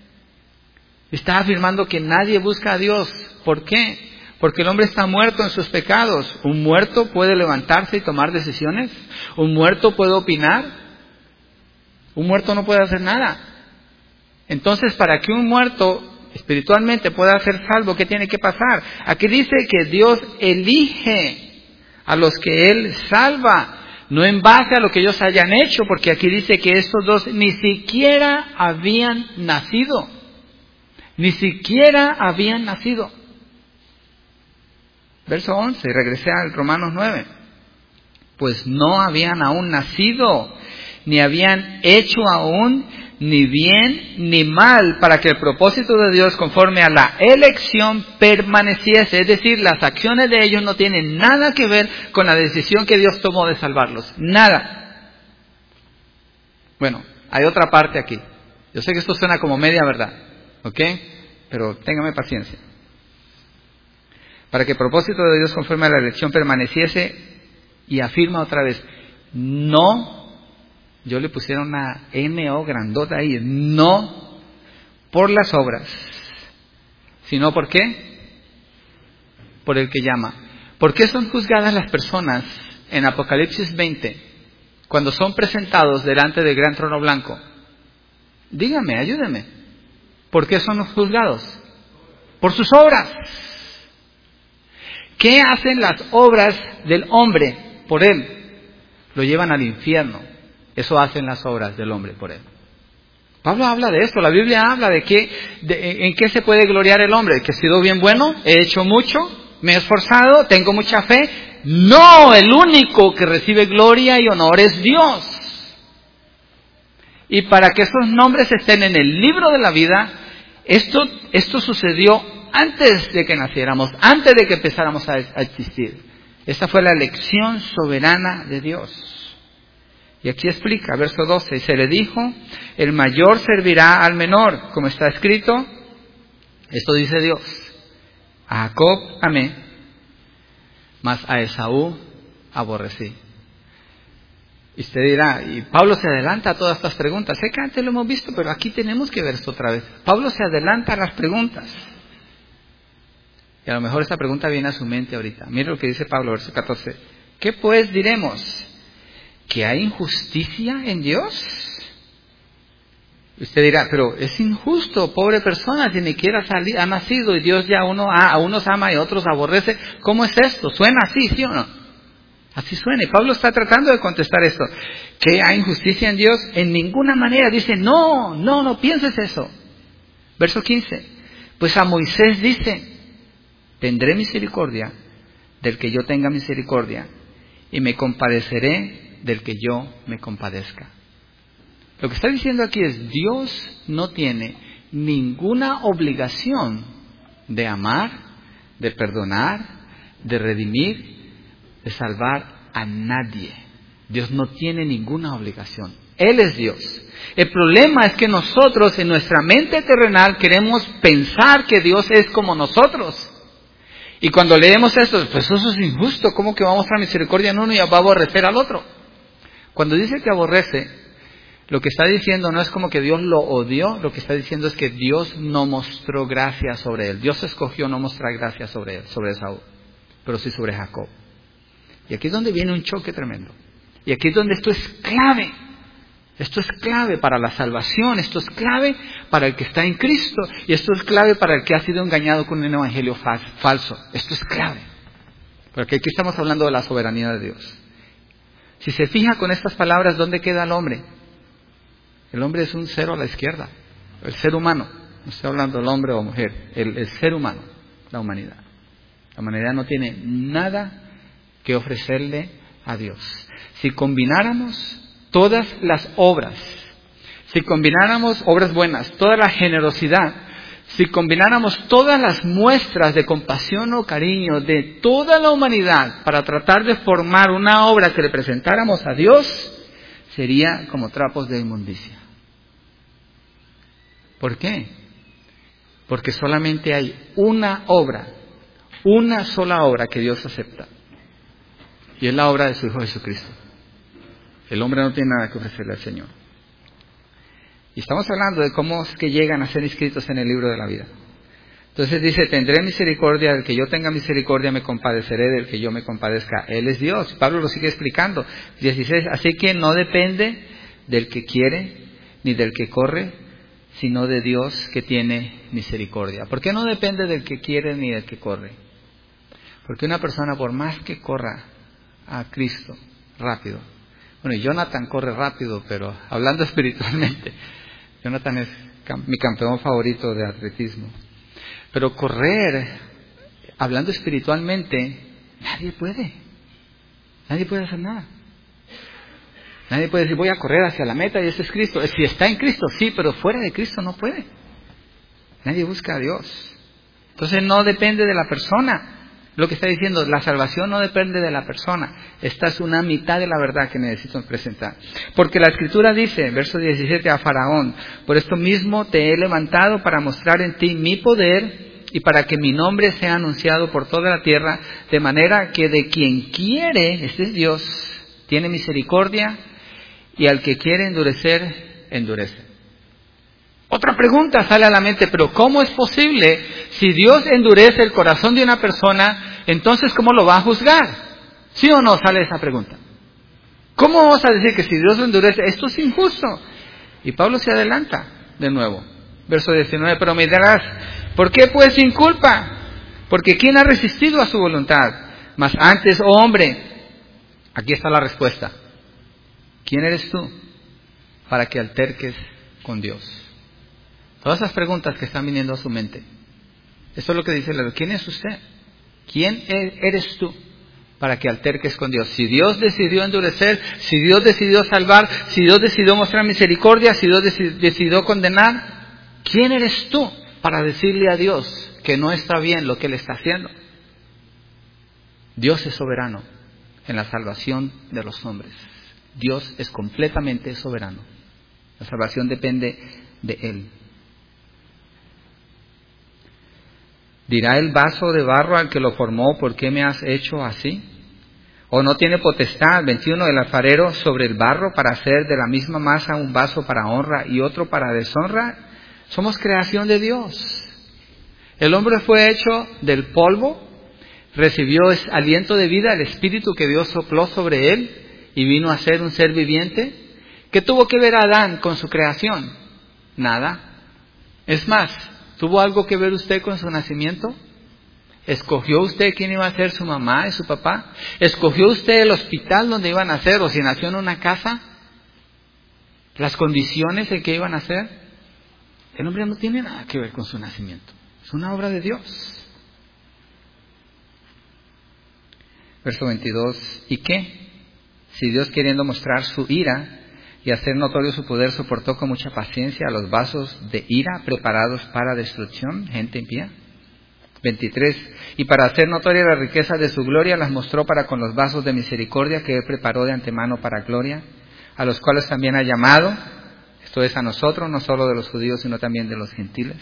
Está afirmando que nadie busca a Dios. ¿Por qué? Porque el hombre está muerto en sus pecados. ¿Un muerto puede levantarse y tomar decisiones? ¿Un muerto puede opinar? Un muerto no puede hacer nada. Entonces, para que un muerto espiritualmente pueda ser salvo, ¿qué tiene que pasar? Aquí dice que Dios elige a los que Él salva, no en base a lo que ellos hayan hecho, porque aquí dice que estos dos ni siquiera habían nacido. Ni siquiera habían nacido. Verso once, regresé al Romanos nueve. Pues no habían aún nacido, ni habían hecho aún ni bien ni mal, para que el propósito de Dios conforme a la elección permaneciese. Es decir, las acciones de ellos no tienen nada que ver con la decisión que Dios tomó de salvarlos. Nada. Bueno, hay otra parte aquí. Yo sé que esto suena como media verdad. ¿Ok? Pero téngame paciencia. Para que el propósito de Dios conforme a la elección permaneciese, y afirma otra vez, no Yo le pusiera una N O grandota ahí. No por las obras, sino ¿por qué? Por el que llama. ¿Por qué son juzgadas las personas en Apocalipsis veinte cuando son presentados delante del gran trono blanco? Dígame, ayúdeme. ¿Por qué son juzgados? Por sus obras. ¿Qué hacen las obras del hombre por él? Lo llevan al infierno. Eso hacen las obras del hombre por él. Pablo habla de esto. La Biblia habla de que, de, en qué se puede gloriar el hombre. Que he sido bien bueno, he hecho mucho, me he esforzado, tengo mucha fe. No, el único que recibe gloria y honor es Dios. Y para que esos nombres estén en el libro de la vida, esto, esto sucedió antes de que naciéramos, antes de que empezáramos a, a existir. Esa fue la elección soberana de Dios. Y aquí explica, verso doce, y se le dijo, el mayor servirá al menor, como está escrito. Esto dice Dios, a Jacob amé, mas a Esaú aborrecí. Y usted dirá, y Pablo se adelanta a todas estas preguntas. Sé que antes lo hemos visto, pero aquí tenemos que ver esto otra vez. Pablo se adelanta a las preguntas. Y a lo mejor esta pregunta viene a su mente ahorita. Mire lo que dice Pablo, verso catorce. ¿Qué pues diremos? ¿Que hay injusticia en Dios? Usted dirá, pero es injusto, pobre persona, si ni siquiera ha nacido y Dios ya uno, a unos ama y a otros aborrece. ¿Cómo es esto? ¿Suena así, sí o no? Así suena. Y Pablo está tratando de contestar esto. ¿Que hay injusticia en Dios? En ninguna manera. Dice, no, no, no pienses eso. Verso quince. Pues a Moisés dice, tendré misericordia del que yo tenga misericordia y me compadeceré del que yo me compadezca. Lo que está diciendo aquí es, Dios no tiene ninguna obligación de amar, de perdonar, de redimir, de salvar a nadie. Dios no tiene ninguna obligación. Él es Dios. El problema es que nosotros en nuestra mente terrenal queremos pensar que Dios es como nosotros. Y cuando leemos esto, pues eso es injusto. ¿Cómo que va a mostrar misericordia en uno y va a aborrecer al otro? Cuando dice que aborrece, lo que está diciendo no es como que Dios lo odió, lo que está diciendo es que Dios no mostró gracia sobre él. Dios escogió no mostrar gracia sobre él, sobre Esaú, pero sí sobre Jacob. Y aquí es donde viene un choque tremendo. Y aquí es donde esto es clave. Esto es clave para la salvación, esto es clave para el que está en Cristo, y esto es clave para el que ha sido engañado con un evangelio falso. Esto es clave. Porque aquí estamos hablando de la soberanía de Dios. Si se fija con estas palabras, ¿dónde queda el hombre? El hombre es un cero a la izquierda. El ser humano. No estoy hablando del hombre o mujer. El, el ser humano. La humanidad. La humanidad no tiene nada que ofrecerle a Dios. Si combináramos todas las obras, si combináramos obras buenas, toda la generosidad, si combináramos todas las muestras de compasión o cariño de toda la humanidad para tratar de formar una obra que le presentáramos a Dios, sería como trapos de inmundicia. ¿Por qué? Porque solamente hay una obra, una sola obra que Dios acepta. Y es la obra de su Hijo Jesucristo. El hombre no tiene nada que ofrecerle al Señor. Y estamos hablando de cómo es que llegan a ser inscritos en el libro de la vida. Entonces dice, tendré misericordia del que yo tenga misericordia, me compadeceré del que yo me compadezca. Él es Dios. Pablo lo sigue explicando. dieciséis, así que no depende del que quiere ni del que corre, sino de Dios que tiene misericordia. ¿Por qué no depende del que quiere ni del que corre? Porque una persona, por más que corra a Cristo rápido, bueno, Jonathan corre rápido, pero hablando espiritualmente, Jonathan es mi campeón favorito de atletismo. Pero correr, hablando espiritualmente, nadie puede. Nadie puede hacer nada. Nadie puede decir, voy a correr hacia la meta y ese es Cristo. Si está en Cristo, sí, pero fuera de Cristo no puede. Nadie busca a Dios. Entonces no depende de la persona. Lo que está diciendo, la salvación no depende de la persona. Esta es una mitad de la verdad que necesito presentar. Porque la Escritura dice, verso diecisiete, a Faraón, por esto mismo te he levantado para mostrar en ti mi poder y para que mi nombre sea anunciado por toda la tierra, de manera que de quien quiere, este es Dios, tiene misericordia y al que quiere endurecer, endurece. Otra pregunta sale a la mente, pero ¿cómo es posible? Si Dios endurece el corazón de una persona, entonces ¿cómo lo va a juzgar? ¿Sí o no sale esa pregunta? ¿Cómo vamos a decir que si Dios lo endurece, esto es injusto? Y Pablo se adelanta de nuevo. Verso diecinueve, pero me dirás, ¿por qué pues sin culpa? Porque ¿quién ha resistido a su voluntad? Mas antes, oh hombre, aquí está la respuesta. ¿Quién eres tú para que alterques con Dios? Todas esas preguntas que están viniendo a su mente. Esto es lo que dice la Biblia. ¿Quién es usted? ¿Quién eres tú para que alterques con Dios? Si Dios decidió endurecer, si Dios decidió salvar, si Dios decidió mostrar misericordia, si Dios decidió condenar, ¿quién eres tú para decirle a Dios que no está bien lo que Él está haciendo? Dios es soberano en la salvación de los hombres. Dios es completamente soberano. La salvación depende de Él. ¿Dirá el vaso de barro al que lo formó, ¿por qué me has hecho así? ¿O no tiene potestad, veintiuno, el alfarero sobre el barro para hacer de la misma masa un vaso para honra y otro para deshonra? Somos creación de Dios. El hombre fue hecho del polvo, recibió aliento de vida, el espíritu que Dios sopló sobre él y vino a ser un ser viviente. ¿Qué tuvo que ver Adán con su creación? Nada. Es más, ¿tuvo algo que ver usted con su nacimiento? ¿Escogió usted quién iba a ser su mamá y su papá? ¿Escogió usted el hospital donde iban a nacer o si nació en una casa? ¿Las condiciones en que iban a nacer? El hombre no tiene nada que ver con su nacimiento. Es una obra de Dios. Verso veintidós. ¿Y qué? Si Dios, queriendo mostrar su ira y hacer notorio su poder, soportó con mucha paciencia a los vasos de ira preparados para destrucción, gente impía. veintitrés. Y para hacer notoria la riqueza de su gloria, las mostró para con los vasos de misericordia que Él preparó de antemano para gloria, a los cuales también ha llamado, esto es a nosotros, no solo de los judíos, sino también de los gentiles.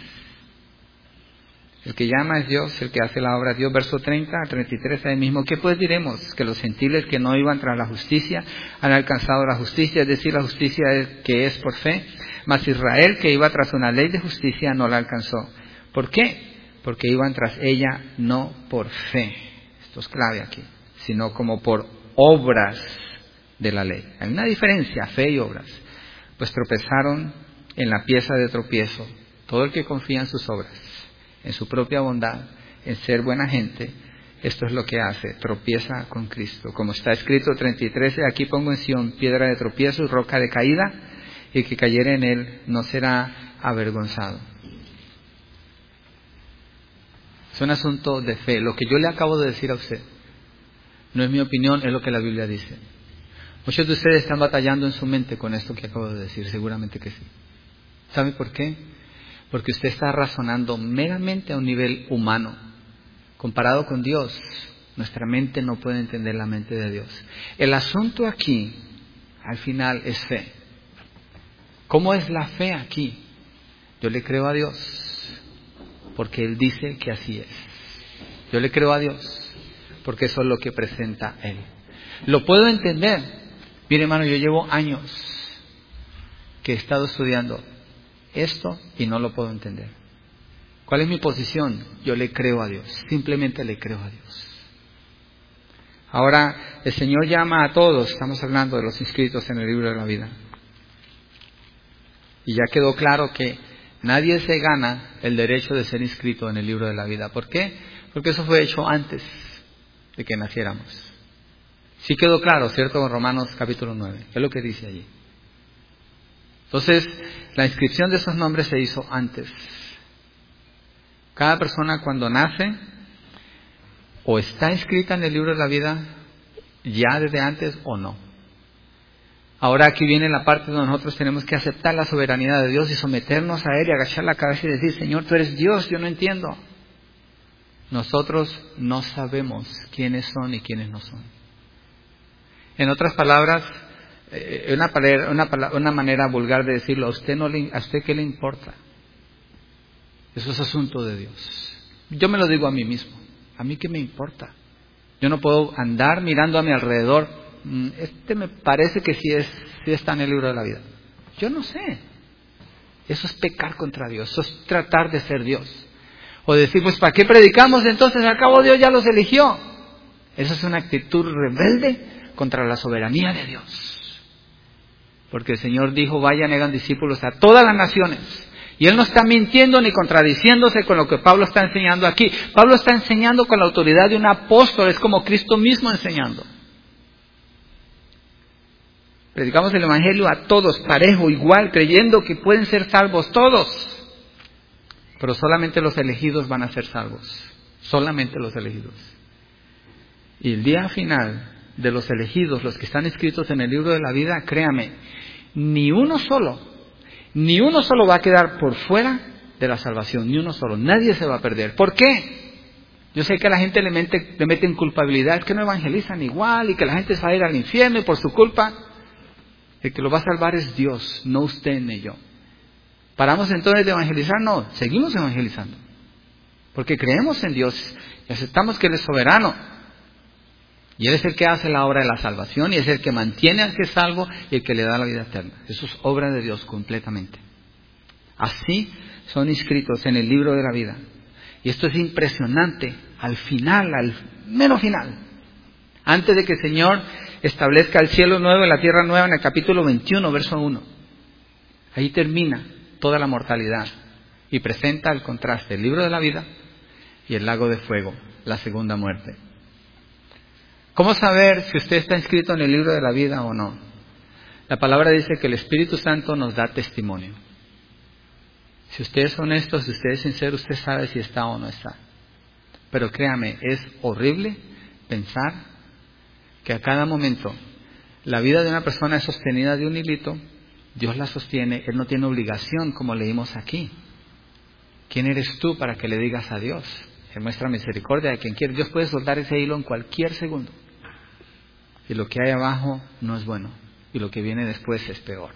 El que llama es Dios, el que hace la obra es Dios. Verso treinta a treinta y tres ahí mismo. ¿Qué pues diremos? Que los gentiles que no iban tras la justicia han alcanzado la justicia, es decir, la justicia que es por fe. Mas Israel, que iba tras una ley de justicia, no la alcanzó. ¿Por qué? Porque iban tras ella no por fe. Esto es clave aquí. Sino como por obras de la ley. Hay una diferencia, fe y obras. Pues tropezaron en la pieza de tropiezo todo el que confía en sus obras, en su propia bondad, en ser buena gente. Esto es lo que hace, tropieza con Cristo. Como está escrito treinta y tres, aquí pongo en Sión piedra de tropiezo y roca de caída, y el que cayere en él no será avergonzado. Es un asunto de fe. Lo que yo le acabo de decir a usted no es mi opinión, es lo que la Biblia dice. Muchos de ustedes están batallando en su mente con esto que acabo de decir, seguramente que sí. ¿Sabe por qué? Porque usted está razonando meramente a un nivel humano. Comparado con Dios, nuestra mente no puede entender la mente de Dios. El asunto aquí, al final, es fe. ¿Cómo es la fe aquí? Yo le creo a Dios, porque Él dice que así es. Yo le creo a Dios, porque eso es lo que presenta Él. Lo puedo entender. Mire, hermano, yo llevo años que he estado estudiando esto y no lo puedo entender. ¿Cuál es mi posición? Yo le creo a Dios, simplemente le creo a Dios. Ahora, el Señor llama a todos, estamos hablando de los inscritos en el libro de la vida. Y ya quedó claro que nadie se gana el derecho de ser inscrito en el libro de la vida. ¿Por qué? Porque eso fue hecho antes de que naciéramos. Sí quedó claro, ¿cierto? En Romanos capítulo nueve, es lo que dice allí. Entonces, la inscripción de esos nombres se hizo antes. Cada persona cuando nace, o está inscrita en el libro de la vida, ya desde antes o no. Ahora aquí viene la parte donde nosotros tenemos que aceptar la soberanía de Dios y someternos a Él y agachar la cabeza y decir, Señor, tú eres Dios, yo no entiendo. Nosotros no sabemos quiénes son y quiénes no son. En otras palabras, Una, una, una manera vulgar de decirlo, a usted no le, a usted qué le importa. Eso es asunto de Dios. Yo me lo digo a mí mismo. A mí qué me importa. Yo no puedo andar mirando a mi alrededor. Este me parece que sí es, usted está en el libro de la vida. Yo no sé. Eso es pecar contra Dios, eso es tratar de ser Dios. O decir, pues ¿para qué predicamos? Entonces al cabo Dios ya los eligió. Eso es una actitud rebelde contra la soberanía de Dios. Porque el Señor dijo, vayan, hagan discípulos a todas las naciones. Y Él no está mintiendo ni contradiciéndose con lo que Pablo está enseñando aquí. Pablo está enseñando con la autoridad de un apóstol, es como Cristo mismo enseñando. Predicamos el Evangelio a todos, parejo, igual, creyendo que pueden ser salvos todos. Pero solamente los elegidos van a ser salvos. Solamente los elegidos. Y el día final de los elegidos, los que están escritos en el libro de la vida, créame, ni uno solo, ni uno solo va a quedar por fuera de la salvación, ni uno solo. Nadie se va a perder. ¿Por qué? Yo sé que a la gente le mete, le meten culpabilidad, es que no evangelizan igual y que la gente se va a ir al infierno y por su culpa. El que lo va a salvar es Dios, no usted ni yo. ¿Paramos entonces de evangelizar? No, seguimos evangelizando. Porque creemos en Dios y aceptamos que Él es soberano. Y Él es el que hace la obra de la salvación y es el que mantiene al que es salvo y el que le da la vida eterna. Eso es obra de Dios completamente. Así son inscritos en el libro de la vida. Y esto es impresionante. Al final, al mero final, antes de que el Señor establezca el cielo nuevo y la tierra nueva, en el capítulo veintiuno, verso uno. Ahí termina toda la mortalidad y presenta el contraste, el libro de la vida y el lago de fuego, la segunda muerte. ¿Cómo saber si usted está inscrito en el libro de la vida o no? La palabra dice que el Espíritu Santo nos da testimonio. Si usted es honesto, si usted es sincero, usted sabe si está o no está. Pero créame, es horrible pensar que a cada momento la vida de una persona es sostenida de un hilito, Dios la sostiene, Él no tiene obligación, como leímos aquí. ¿Quién eres tú para que le digas a Dios? Él muestra misericordia de quien quiere. Dios puede soltar ese hilo en cualquier segundo. Y lo que hay abajo no es bueno. Y lo que viene después es peor.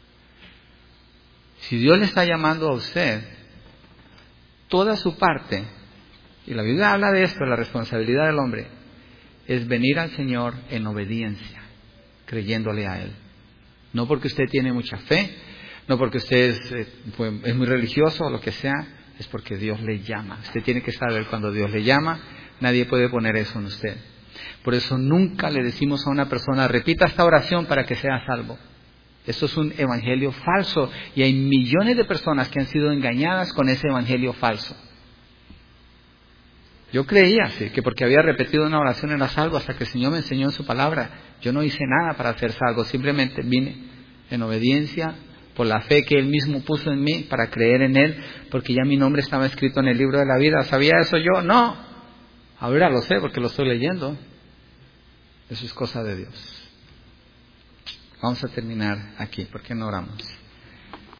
Si Dios le está llamando a usted, toda su parte, y la Biblia habla de esto, la responsabilidad del hombre, es venir al Señor en obediencia, creyéndole a Él. No porque usted tiene mucha fe, no porque usted es, eh, es muy religioso o lo que sea, es porque Dios le llama. Usted tiene que saber cuando Dios le llama, nadie puede poner eso en usted. Por eso nunca le decimos a una persona, repita esta oración para que sea salvo. Eso es un evangelio falso y hay millones de personas que han sido engañadas con ese evangelio falso. Yo creía sí, que porque había repetido una oración era salvo hasta que el Señor me enseñó en su palabra. Yo no hice nada para ser salvo, simplemente vine en obediencia por la fe que Él mismo puso en mí para creer en Él, porque ya mi nombre estaba escrito en el libro de la vida. ¿Sabía eso yo? No. Ahora lo sé porque lo estoy leyendo. Eso es cosa de Dios. Vamos a terminar aquí, ¿por qué no oramos?